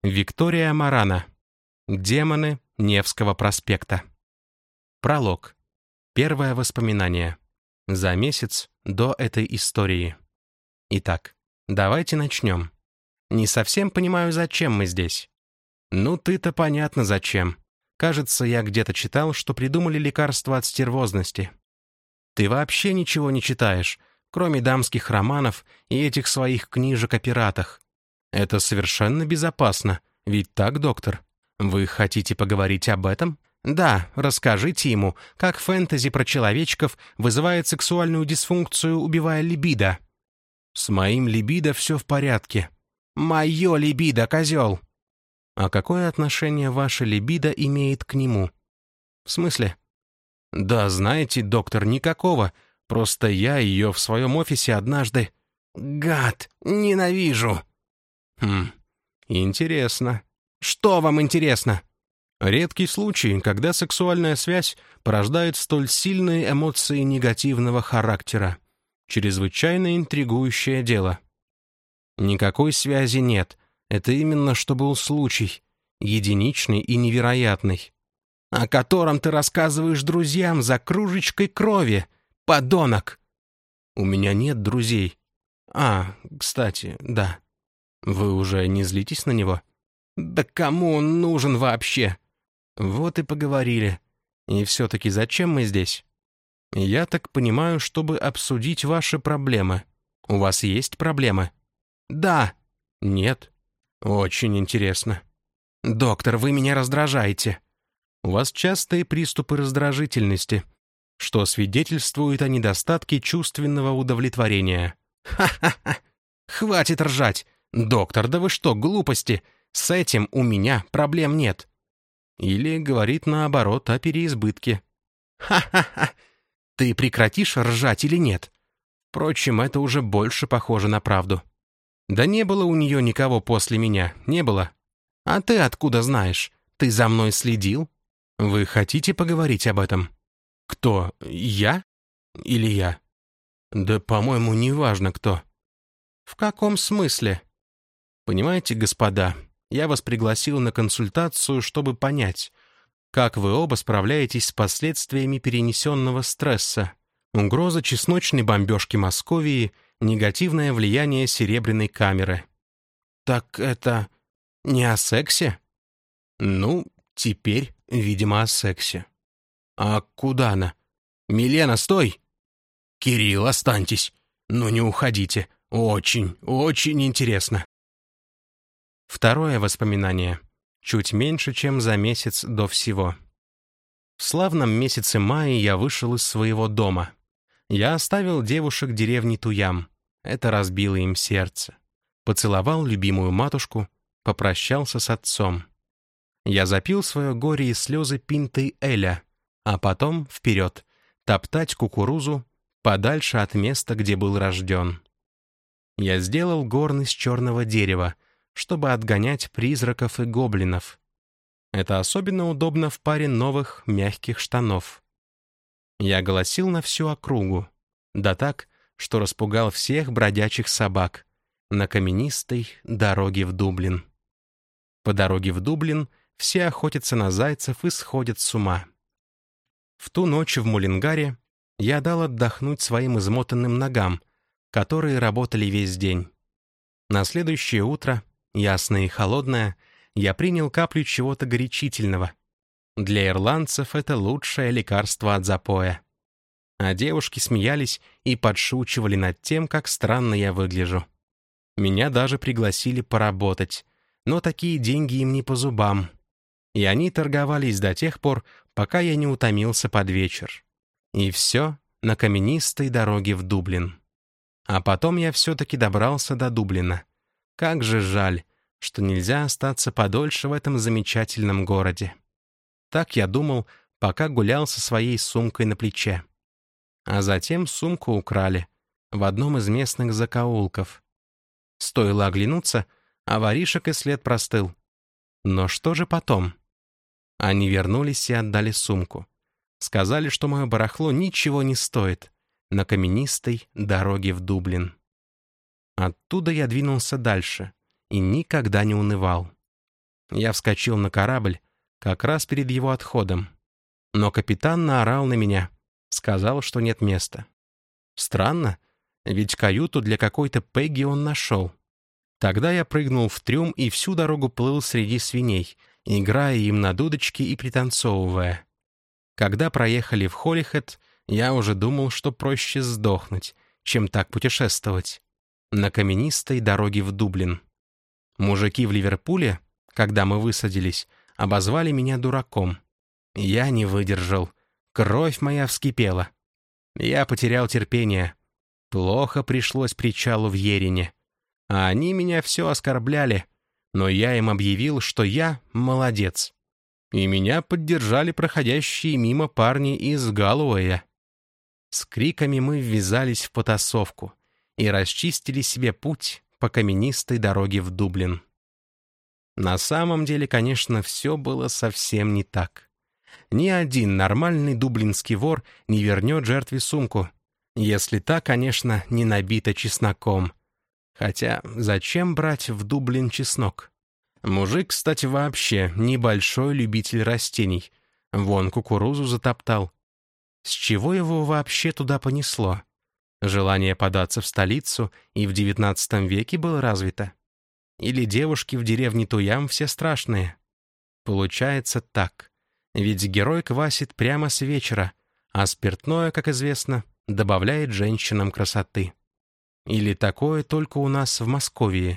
Виктория Марана. Демоны Невского проспекта. Пролог. Первое воспоминание. За месяц до этой истории. Итак, давайте начнем. Не совсем понимаю, зачем мы здесь. Ну, ты-то понятно зачем. Кажется, я где-то читал, что придумали лекарство от стервозности. Ты вообще ничего не читаешь, кроме дамских романов и этих своих книжек о пиратах. Это совершенно безопасно, ведь так, доктор? Вы хотите поговорить об этом? Да, расскажите ему, как фэнтези про человечков вызывает сексуальную дисфункцию, убивая либидо. С моим либидо все в порядке. Мое либидо, козел! А какое отношение ваше либидо имеет к нему? В смысле? Да, знаете, доктор, никакого. Просто я ее в своем офисе однажды... Гад! Ненавижу! Интересно. Что вам интересно? Редкий случай, когда сексуальная связь порождает столь сильные эмоции негативного характера. Чрезвычайно интригующее дело. Никакой связи нет. Это именно что был случай. Единичный и невероятный. О котором ты рассказываешь друзьям за кружечкой крови, подонок. У меня нет друзей. Кстати, да. Вы уже не злитесь на него? Да кому он нужен вообще? Вот и поговорили. И все-таки зачем мы здесь? Я так понимаю, чтобы обсудить ваши проблемы. У вас есть проблемы? Да. Нет. Очень интересно. Доктор, вы меня раздражаете. У вас частые приступы раздражительности, что свидетельствует о недостатке чувственного удовлетворения. Ха-ха-ха! Хватит ржать! Доктор, да вы что, глупости? С этим у меня проблем нет. Или говорит наоборот о переизбытке. Ха-ха-ха! Ты прекратишь ржать или нет? Впрочем, это уже больше похоже на правду. Да не было у нее никого после меня, не было. А ты откуда знаешь? Ты за мной следил? Вы хотите поговорить об этом? Кто, я? Или я? Да, по-моему, неважно кто. В каком смысле? Понимаете, господа, я вас пригласил на консультацию, чтобы понять, как вы оба справляетесь с последствиями перенесенного стресса, угроза чесночной бомбежки Московии, негативное влияние серебряной камеры. Так это не о сексе? Ну, теперь, видимо, о сексе. А куда она? Милена, стой! Кирилл, останьтесь. Ну, не уходите. Очень, очень интересно. Второе воспоминание. Чуть меньше, чем за месяц до всего. В славном месяце мая я вышел из своего дома. Я оставил девушек деревни Туям. Это разбило им сердце. Поцеловал любимую матушку, попрощался с отцом. Я запил свое горе и слезы пинтой эля, а потом вперед, топтать кукурузу подальше от места, где был рожден. Я сделал горн из черного дерева, чтобы отгонять призраков и гоблинов. Это особенно удобно в паре новых мягких штанов. Я голосил на всю округу, да так, что распугал всех бродячих собак на каменистой дороге в Дублин. По дороге в Дублин все охотятся на зайцев и сходят с ума. В ту ночь в Мулингаре я дал отдохнуть своим измотанным ногам, которые работали весь день. На следующее утро, ясное и холодное, я принял каплю чего-то горячительного. Для ирландцев это лучшее лекарство от запоя. А девушки смеялись и подшучивали над тем, как странно я выгляжу. Меня даже пригласили поработать, но такие деньги им не по зубам. И они торговались до тех пор, пока я не утомился под вечер. И все на каменистой дороге в Дублин. А потом я все-таки добрался до Дублина. Как же жаль, что нельзя остаться подольше в этом замечательном городе. Так я думал, пока гулял со своей сумкой на плече. А затем сумку украли в одном из местных закоулков. Стоило оглянуться, а воришек и след простыл. Но что же потом? Они вернулись и отдали сумку. Сказали, что мое барахло ничего не стоит на каменистой дороге в Дублин. Оттуда я двинулся дальше и никогда не унывал. Я вскочил на корабль как раз перед его отходом. Но капитан наорал на меня, сказал, что нет места. Странно, ведь каюту для какой-то Пегги он нашел. Тогда я прыгнул в трюм и всю дорогу плыл среди свиней, играя им на дудочке и пританцовывая. Когда проехали в Холлихэт, я уже думал, что проще сдохнуть, чем так путешествовать. На каменистой дороге в Дублин. Мужики в Ливерпуле, когда мы высадились, обозвали меня дураком. Я не выдержал. Кровь моя вскипела. Я потерял терпение. Плохо пришлось причалу в Ерене. А они меня все оскорбляли. Но я им объявил, что я молодец. И меня поддержали проходящие мимо парни из Галлоуэя. С криками мы ввязались в потасовку и расчистили себе путь по каменистой дороге в Дублин. На самом деле, конечно, все было совсем не так. Ни один нормальный дублинский вор не вернет жертве сумку, если та, конечно, не набита чесноком. Хотя зачем брать в Дублин чеснок? Мужик, кстати, вообще небольшой любитель растений. Вон кукурузу затоптал. С чего его вообще туда понесло? Желание податься в столицу и в XIX веке было развито? Или девушки в деревне Туям все страшные? Получается так. Ведь герой квасит прямо с вечера, а спиртное, как известно, добавляет женщинам красоты. Или такое только у нас в Москве?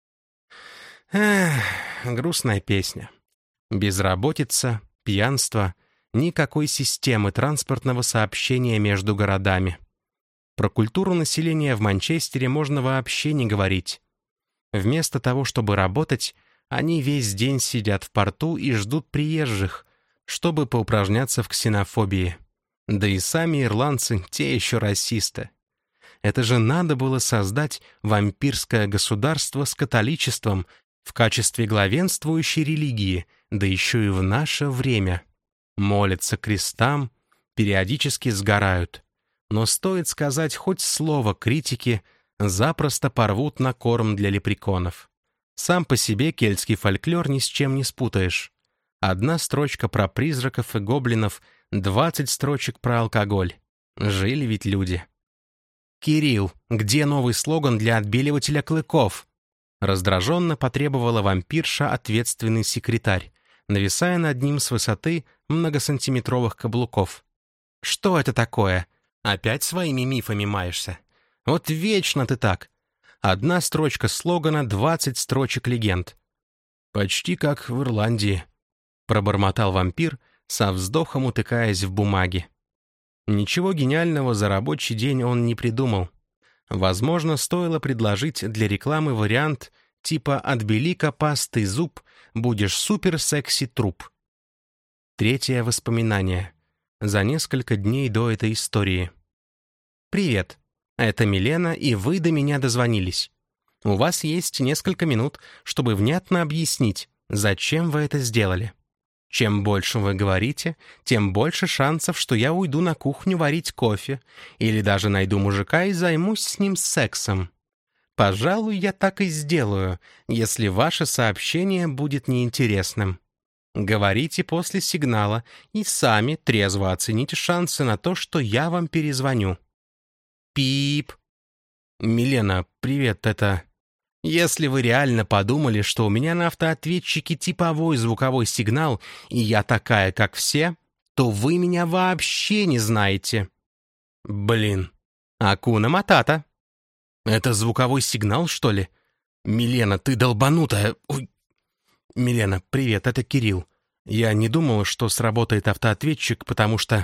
Эх, грустная песня. Безработица, пьянство, никакой системы транспортного сообщения между городами. Про культуру населения в Манчестере можно вообще не говорить. Вместо того, чтобы работать, они весь день сидят в порту и ждут приезжих, чтобы поупражняться в ксенофобии. Да и сами ирландцы, те еще расисты. Это же надо было создать вампирское государство с католичеством в качестве главенствующей религии, да еще и в наше время. Молятся крестам, периодически сгорают. Но стоит сказать хоть слово критики, запросто порвут на корм для лепреконов. Сам по себе кельтский фольклор ни с чем не спутаешь. Одна строчка про призраков и гоблинов, 20 строчек про алкоголь. Жили ведь люди. «Кирилл, где новый слоган для отбеливателя клыков?» Раздраженно потребовала вампирша ответственный секретарь, нависая над ним с высоты многосантиметровых каблуков. «Что это такое? Опять своими мифами маешься? Вот вечно ты так. Одна строчка слогана, 20 строчек легенд». «Почти как в Ирландии», — пробормотал вампир, со вздохом утыкаясь в бумаги. Ничего гениального за рабочий день он не придумал. Возможно, стоило предложить для рекламы вариант типа «Отбели-ка пастой зуб, будешь супер-секси-труп». Третье воспоминание. За несколько дней до этой истории. «Привет, это Милена, и вы до меня дозвонились. У вас есть несколько минут, чтобы внятно объяснить, зачем вы это сделали. Чем больше вы говорите, тем больше шансов, что я уйду на кухню варить кофе или даже найду мужика и займусь с ним сексом. Пожалуй, я так и сделаю, если ваше сообщение будет неинтересным. Говорите после сигнала и сами трезво оцените шансы на то, что я вам перезвоню. Пип. Милена, привет, это... Если вы реально подумали, что у меня на автоответчике типовой звуковой сигнал, и я такая, как все, то вы меня вообще не знаете. Блин. Акуна Матата. Это звуковой сигнал, что ли? Милена, ты долбанутая. Ой. Милена, привет, это Кирилл. Я не думал, что сработает автоответчик, потому что...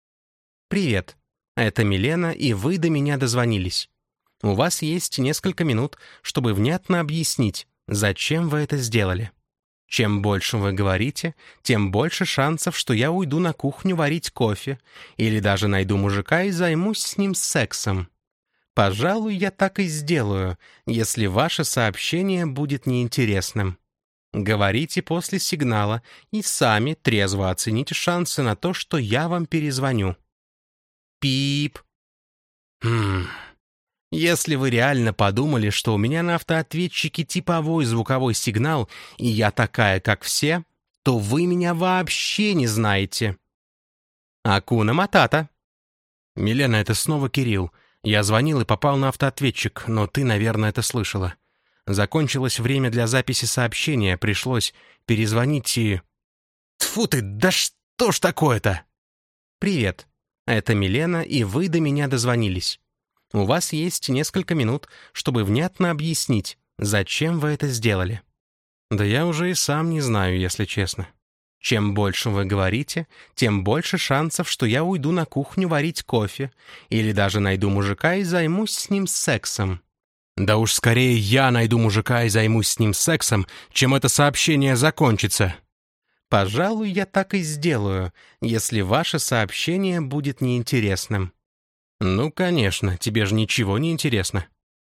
Привет. Это Милена, и вы до меня дозвонились. У вас есть несколько минут, чтобы внятно объяснить, зачем вы это сделали. Чем больше вы говорите, тем больше шансов, что я уйду на кухню варить кофе или даже найду мужика и займусь с ним сексом. Пожалуй, я так и сделаю, если ваше сообщение будет неинтересным. Говорите после сигнала и сами трезво оцените шансы на то, что я вам перезвоню. Пип. Если вы реально подумали, что у меня на автоответчике типовой звуковой сигнал, и я такая, как все, то вы меня вообще не знаете. Акуна Матата. Милена, это снова Кирилл. Я звонил и попал на автоответчик, но ты, наверное, это слышала. Закончилось время для записи сообщения, пришлось перезвонить и... Тьфу ты, да что ж такое-то? Привет, это Милена, и вы до меня дозвонились. У вас есть несколько минут, чтобы внятно объяснить, зачем вы это сделали. Да я уже и сам не знаю, если честно. Чем больше вы говорите, тем больше шансов, что я уйду на кухню варить кофе или даже найду мужика и займусь с ним сексом. Да уж скорее я найду мужика и займусь с ним сексом, чем это сообщение закончится. Пожалуй, я так и сделаю, если ваше сообщение будет неинтересным. Ну, конечно, тебе же ничего не интересно.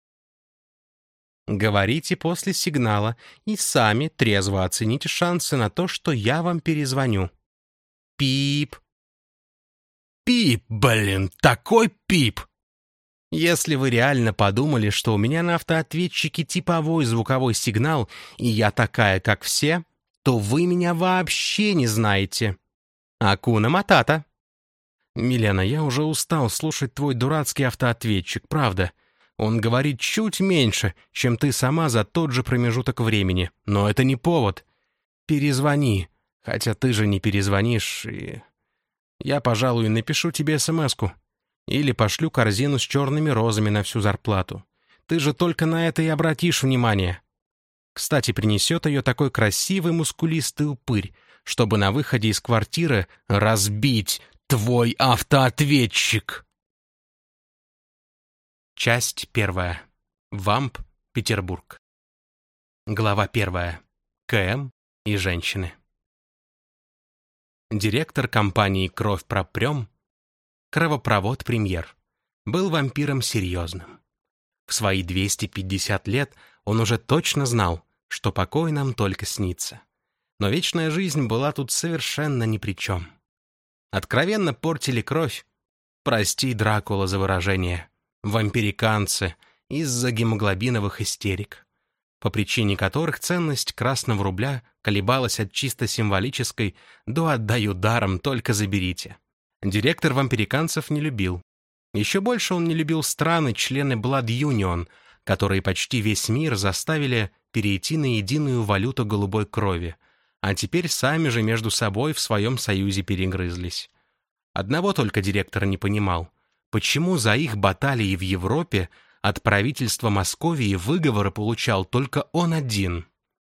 Говорите после сигнала и сами трезво оцените шансы на то, что я вам перезвоню. Пип. Пип, блин, такой пип! Если вы реально подумали, что у меня на автоответчике типовой звуковой сигнал, и я такая, как все, то вы меня вообще не знаете. Акуна Матата. Милена, я уже устал слушать твой дурацкий автоответчик, правда. Он говорит чуть меньше, чем ты сама за тот же промежуток времени. Но это не повод. Перезвони. Хотя ты же не перезвонишь, и... Я, пожалуй, напишу тебе смс-ку. Или пошлю корзину с черными розами на всю зарплату. Ты же только на это и обратишь внимание. Кстати, принесет ее такой красивый мускулистый упырь, чтобы на выходе из квартиры разбить твой автоответчик. Часть 1. Вамп, Петербург. Глава 1. КМ и женщины. Директор компании «Кровь пропрем», кровопровод премьер, был вампиром серьезным. В свои 250 лет он уже точно знал, что покой нам только снится. Но вечная жизнь была тут совершенно ни при чем. Откровенно портили кровь, прости, Дракула, за выражение, вампириканцы из-за гемоглобиновых истерик, по причине которых ценность красного рубля колебалась от чисто символической до «отдаю даром, только заберите». Директор вампириканцев не любил. Еще больше он не любил страны-члены Blood Union, которые почти весь мир заставили перейти на единую валюту голубой крови, а теперь сами же между собой в своем союзе перегрызлись. Одного только директор не понимал. Почему за их баталии в Европе от правительства Московии выговоры получал только он один?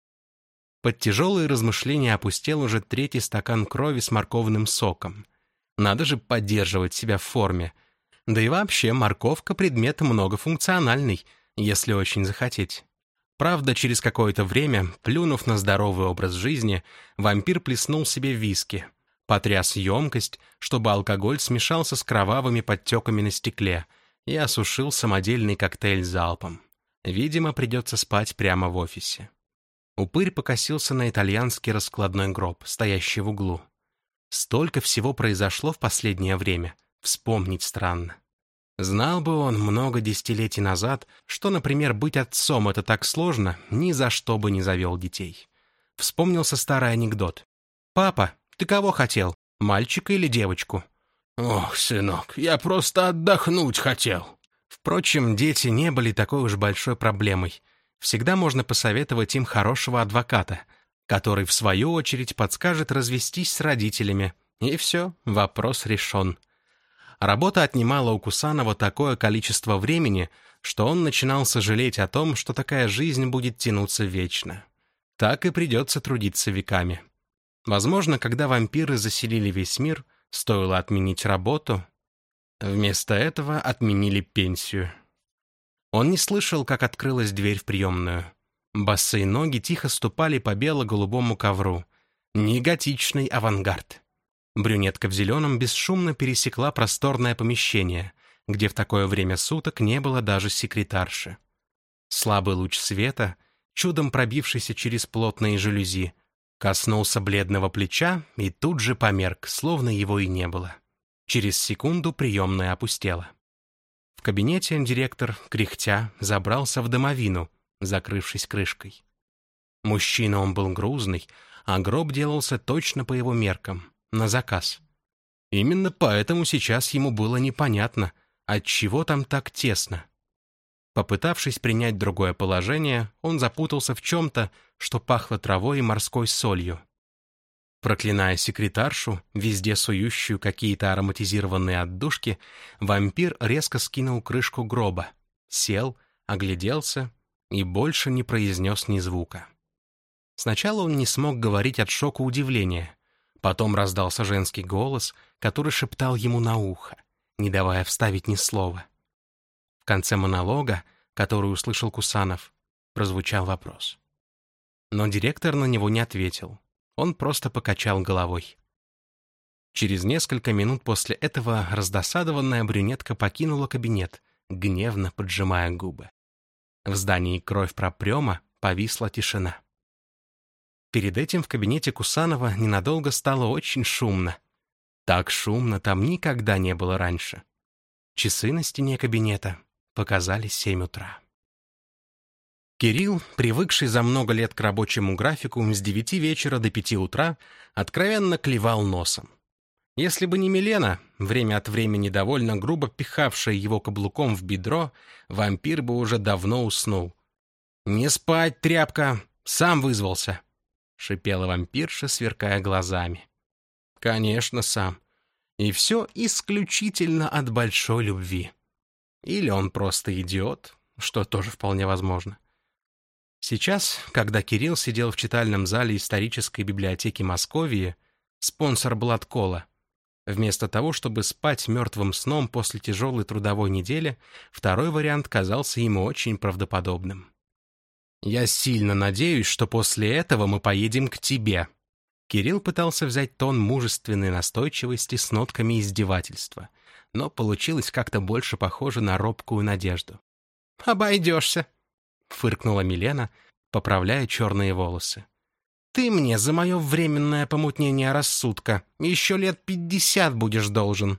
Под тяжелые размышления опустел уже 3-й стакан крови с морковным соком. Надо же поддерживать себя в форме. Да и вообще морковка — предмет многофункциональный, если очень захотеть. Правда, через какое-то время, плюнув на здоровый образ жизни, вампир плеснул себе виски, потряс емкость, чтобы алкоголь смешался с кровавыми подтеками на стекле, и осушил самодельный коктейль залпом. Видимо, придется спать прямо в офисе. Упырь покосился на итальянский раскладной гроб, стоящий в углу. Столько всего произошло в последнее время, вспомнить странно. Знал бы он много десятилетий назад, что, например, быть отцом — это так сложно, ни за что бы не завел детей. Вспомнился старый анекдот. «Папа, ты кого хотел, мальчика или девочку?» «Ох, сынок, я просто отдохнуть хотел». Впрочем, дети не были такой уж большой проблемой. Всегда можно посоветовать им хорошего адвоката, который, в свою очередь, подскажет развестись с родителями. И все, вопрос решен. Работа отнимала у Кусанова такое количество времени, что он начинал сожалеть о том, что такая жизнь будет тянуться вечно. Так и придется трудиться веками. Возможно, когда вампиры заселили весь мир, стоило отменить работу. Вместо этого отменили пенсию. Он не слышал, как открылась дверь в приемную. Босые ноги тихо ступали по бело-голубому ковру. Не готичный авангард. Брюнетка в зеленом бесшумно пересекла просторное помещение, где в такое время суток не было даже секретарши. Слабый луч света, чудом пробившийся через плотные жалюзи, коснулся бледного плеча и тут же померк, словно его и не было. Через секунду приемная опустела. В кабинете директор, кряхтя, забрался в домовину, закрывшись крышкой. Мужчина он был грузный, а гроб делался точно по его меркам, на заказ. Именно поэтому сейчас ему было непонятно, отчего там так тесно. Попытавшись принять другое положение, он запутался в чем-то, что пахло травой и морской солью. Проклиная секретаршу, везде сующую какие-то ароматизированные отдушки, вампир резко скинул крышку гроба, сел, огляделся и больше не произнес ни звука. Сначала он не смог говорить от шока удивления, потом раздался женский голос, который шептал ему на ухо, не давая вставить ни слова. В конце монолога, который услышал Кусанов, прозвучал вопрос. Но директор на него не ответил. Он просто покачал головой. Через несколько минут после этого раздосадованная брюнетка покинула кабинет, гневно поджимая губы. В здании «Кровь пропрема» повисла тишина. Перед этим в кабинете Кусанова ненадолго стало очень шумно. Так шумно там никогда не было раньше. Часы на стене кабинета показали 7 утра. Кирилл, привыкший за много лет к рабочему графику, с 9 вечера до 5 утра, откровенно клевал носом. Если бы не Милена, время от времени довольно грубо пихавшая его каблуком в бедро, вампир бы уже давно уснул. «Не спать, тряпка! Сам вызвался!» — шипела вампирша, сверкая глазами. «Конечно, сам. И все исключительно от большой любви. Или он просто идиот, что тоже вполне возможно». Сейчас, когда Кирилл сидел в читальном зале исторической библиотеки Московии, спонсор Бладкола, вместо того, чтобы спать мертвым сном после тяжелой трудовой недели, второй вариант казался ему очень правдоподобным. «Я сильно надеюсь, что после этого мы поедем к тебе». Кирилл пытался взять тон мужественной настойчивости с нотками издевательства, но получилось как-то больше похоже на робкую надежду. «Обойдешься», — фыркнула Милена, поправляя черные волосы. «Ты мне за мое временное помутнение рассудка еще лет 50 будешь должен».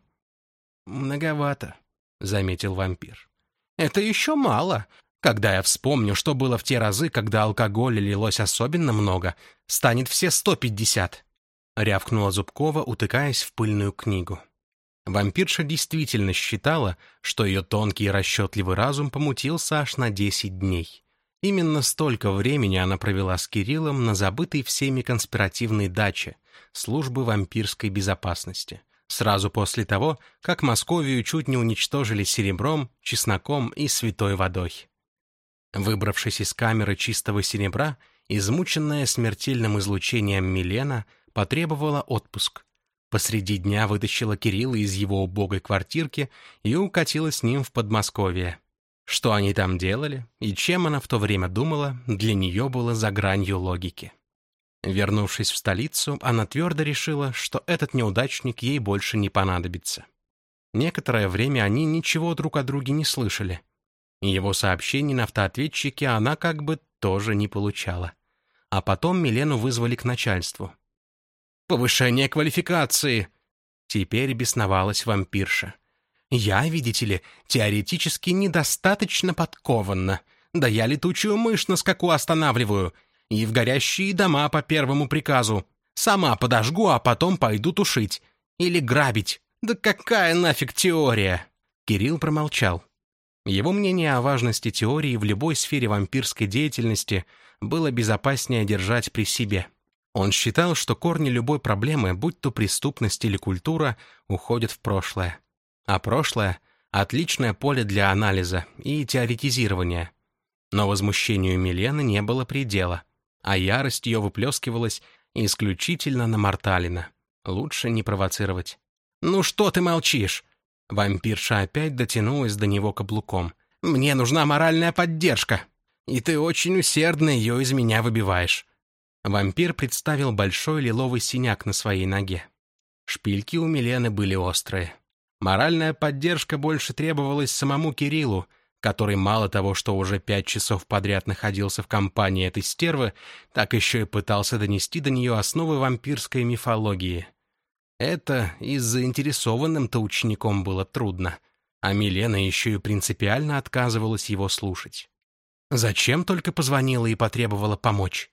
«Многовато», — заметил вампир. «Это еще мало. Когда я вспомню, что было в те разы, когда алкоголя лилось особенно много, станет все 150», — рявкнула Зубкова, утыкаясь в пыльную книгу. Вампирша действительно считала, что ее тонкий и расчетливый разум помутился аж на 10 дней. Именно столько времени она провела с Кириллом на забытой всеми конспиративной даче службы вампирской безопасности, сразу после того, как Московию чуть не уничтожили серебром, чесноком и святой водой. Выбравшись из камеры чистого серебра, измученная смертельным излучением Милена потребовала отпуск. Посреди дня вытащила Кирилла из его убогой квартирки и укатила с ним в Подмосковье. Что они там делали и чем она в то время думала, для нее было за гранью логики. Вернувшись в столицу, она твердо решила, что этот неудачник ей больше не понадобится. Некоторое время они ничего друг о друге не слышали. Его сообщений на автоответчике она как бы тоже не получала. А потом Милену вызвали к начальству. «Повышение квалификации!» Теперь бесновалась вампирша. «Я, видите ли, теоретически недостаточно подкованна. Да я летучую мышь на скаку останавливаю. И в горящие дома по первому приказу. Сама подожгу, а потом пойду тушить. Или грабить. Да какая нафиг теория?» Кирилл промолчал. Его мнение о важности теории в любой сфере вампирской деятельности было безопаснее держать при себе. Он считал, что корни любой проблемы, будь то преступность или культура, уходят в прошлое. А прошлое — отличное поле для анализа и теоретизирования. Но возмущению Милены не было предела, а ярость ее выплескивалась исключительно на Марталина. Лучше не провоцировать. «Ну что ты молчишь?» Вампирша опять дотянулась до него каблуком. «Мне нужна моральная поддержка, и ты очень усердно ее из меня выбиваешь». Вампир представил большой лиловый синяк на своей ноге. Шпильки у Милены были острые. Моральная поддержка больше требовалась самому Кириллу, который мало того, что уже 5 часов подряд находился в компании этой стервы, так еще и пытался донести до нее основы вампирской мифологии. Это и с заинтересованным-то учеником было трудно. А Милена еще и принципиально отказывалась его слушать. Зачем только позвонила и потребовала помочь?